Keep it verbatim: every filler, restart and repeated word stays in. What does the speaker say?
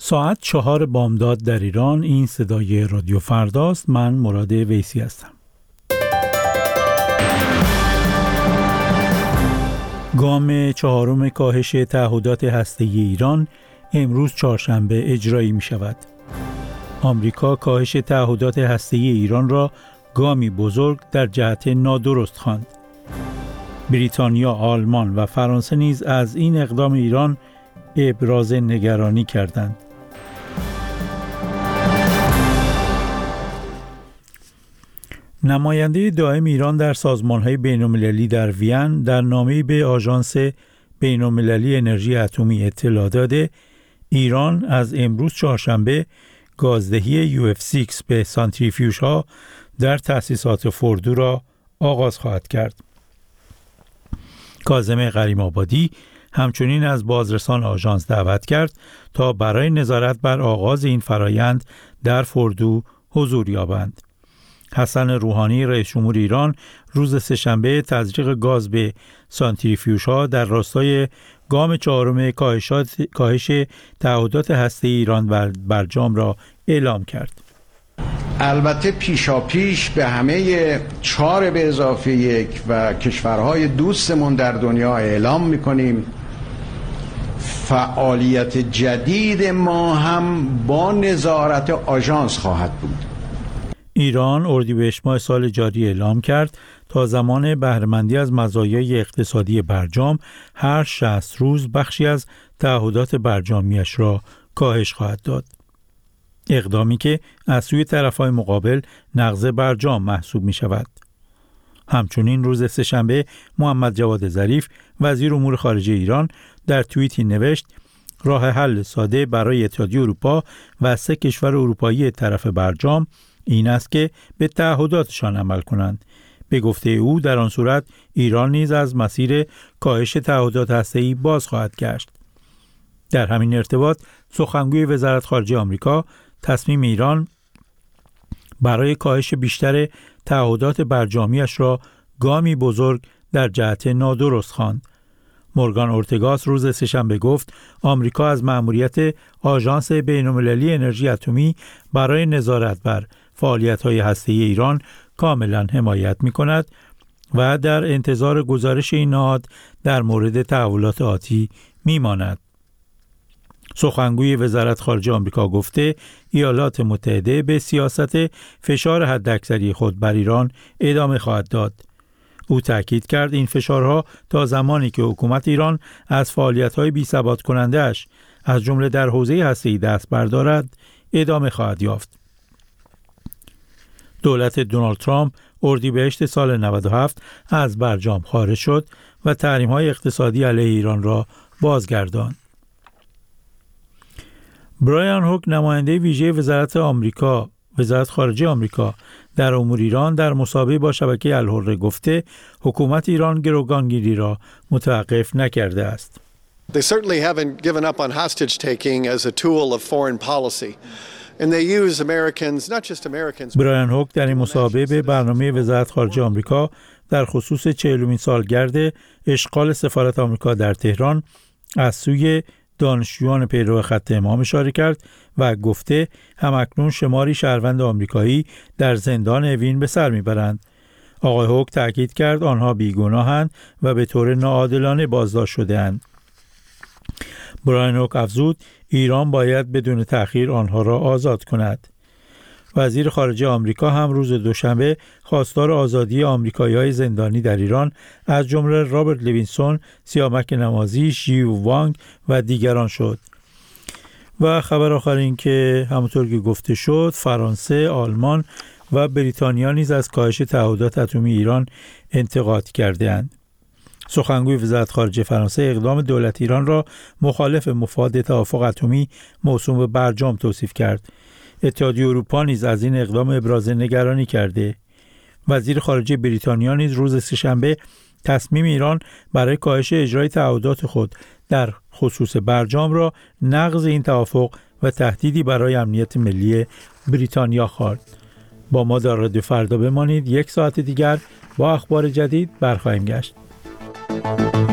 ساعت چهار بامداد در ایران. این صدای رادیو فرداست. من مراد ویسی هستم. گام چهارم کاهش تعهدات هسته‌ای ایران امروز چهارشنبه اجرایی می شود. آمریکا کاهش تعهدات هسته‌ای ایران را گامی بزرگ در جهت نادرست خواند. بریتانیا، آلمان و فرانسه نیز از این اقدام ایران ابراز نگرانی کردند. نماینده دائم ایران در سازمان‌های بین‌المللی در وین در نامه‌ای به آژانس بین‌المللی انرژی اتمی اطلاع داده ایران از امروز چهارشنبه گازدهی یو اف شش به سانتریفیوژها در تأسیسات فوردو را آغاز خواهد کرد. کاظم غریم‌آبادی همچنین از بازرسان آژانس دعوت کرد تا برای نظارت بر آغاز این فرایند در فوردو حضور یابند. حسن روحانی رئیس جمهور ایران روز سه‌شنبه تزریق گاز به سانتریفیوژها در راستای گام چهارم کاهش تعهدات هسته‌ای ایران بر برجام را اعلام کرد. البته پیشاپیش به همه چهار به اضافه یک و کشورهای دوستمون در دنیا اعلام می‌کنیم فعالیت جدید ما هم با نظارت آژانس خواهد بود. ایران اردیبهشت ماه سال جاری اعلام کرد تا زمان بهره‌مندی از مزایای اقتصادی برجام هر شصت روز بخشی از تعهدات برجامیش را کاهش خواهد داد. اقدامی که از سوی طرف‌های مقابل نقض برجام محسوب می شود. همچنین روز سه‌شنبه محمد جواد ظریف وزیر امور خارجه ایران در توییتی نوشت راه حل ساده برای اتحادیه اروپا و سه کشور اروپایی طرف برجام این است که به تعهداتشان عمل کنند. به گفته او در آن صورت ایران نیز از مسیر کاهش تعهدات هسته‌ای باز خواهد گشت. در همین ارتباط سخنگوی وزارت خارجه آمریکا تصمیم ایران برای کاهش بیشتر تعهدات برجامیش را گامی بزرگ در جهت نادرست خواند. مورگان اورتگاس روز سه‌شنبه گفت آمریکا از مأموریت آژانس بین‌المللی انرژی اتمی برای نظارت بر فعالیت‌های هسته‌ای ایران کاملا حمایت می‌کند و در انتظار گزارش این نهاد در مورد تحولات آتی می‌ماند. سخنگوی وزارت خارجه آمریکا گفته ایالات متحده به سیاست فشار حداکثری خود بر ایران ادامه خواهد داد. او تاکید کرد این فشارها تا زمانی که حکومت ایران از فعالیت‌های بی‌ثبات کننده‌اش از جمله در حوزه هسته‌ای دست بردارد ادامه خواهد یافت. دولت دونالد ترامپ اردیبهشت سال نود و هفت از برجام خارج شد و تحریم‌های اقتصادی علیه ایران را بازگرداند. برایان هوک نماینده ویژه وزارت آمریکا وزارت خارجه آمریکا در امور ایران در مصاحبه با شبکه الحره گفته حکومت ایران گروگانگیری را متوقف نکرده است. They certainly haven't given up on hostage taking as a tool of foreign policy. And they use Americans, not just Americans. برایان هوک در این مصاحبه به برنامه وزارت خارجه آمریکا در خصوص چهلمین سالگرد اشغال سفارت آمریکا در تهران از سوی دانشجویان پیرو خط امام اشاره کرد و گفته همکنون شماری شهروند آمریکایی در زندان اوین به سر میبرند. آقای هوک تاکید کرد آنها بیگناهند و به طور ناعادلانه بازداشت شده‌اند. برایان هوک افزود ایران باید بدون تأخیر آنها را آزاد کند. وزیر خارجه آمریکا هم روز دوشنبه خواستار آزادی آمریکایی‌های زندانی در ایران از جمله رابرت لوینسون، سیامک نمازی، ژیو وانگ و دیگران شد. و خبر آخر این که همونطور که گفته شد فرانسه، آلمان و بریتانیا نیز از کاهش تعهدات اتمی ایران انتقاد کرده‌اند. سخنگوی وزارت خارجه فرانسه اقدام دولت ایران را مخالف مفاد توافق اتمی موسوم به برجام توصیف کرد. اتحادیه اروپا نیز از این اقدام ابراز نگرانی کرده. وزیر خارجه بریتانیا نیز روز سه‌شنبه تصمیم ایران برای کاهش اجرای تعهدات خود در خصوص برجام را نقض این توافق و تهدیدی برای امنیت ملی بریتانیا خواند. با ما در رادیو فردا بمانید. یک ساعت دیگر با اخبار جدید برخواهیم گشت.